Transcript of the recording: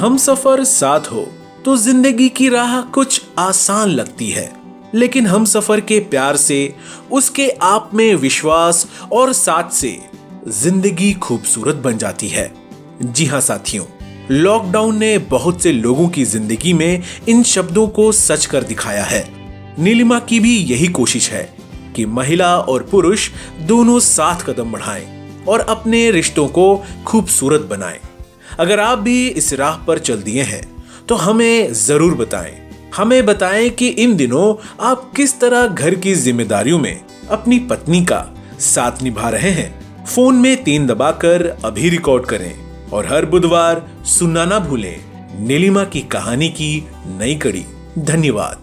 हमसफर साथ हो तो जिंदगी की राह कुछ आसान लगती है, लेकिन हमसफर के प्यार से, उसके आप में विश्वास और साथ से जिंदगी खूबसूरत बन जाती है। जी हाँ साथियों, लॉकडाउन ने बहुत से लोगों की जिंदगी में इन शब्दों को सच कर दिखाया है। नीलिमा की भी यही कोशिश है कि महिला और पुरुष दोनों साथ कदम बढ़ाएं और अपने रिश्तों को खूबसूरत बनाएं। अगर आप भी इस राह पर चल दिए हैं तो हमें जरूर बताएं। हमें बताएं कि इन दिनों आप किस तरह घर की जिम्मेदारियों में अपनी पत्नी का साथ निभा रहे हैं। फोन में 3 दबाकर अभी रिकॉर्ड करें और हर बुधवार सुनना ना भूलें नीलिमा की कहानी की नई कड़ी। धन्यवाद।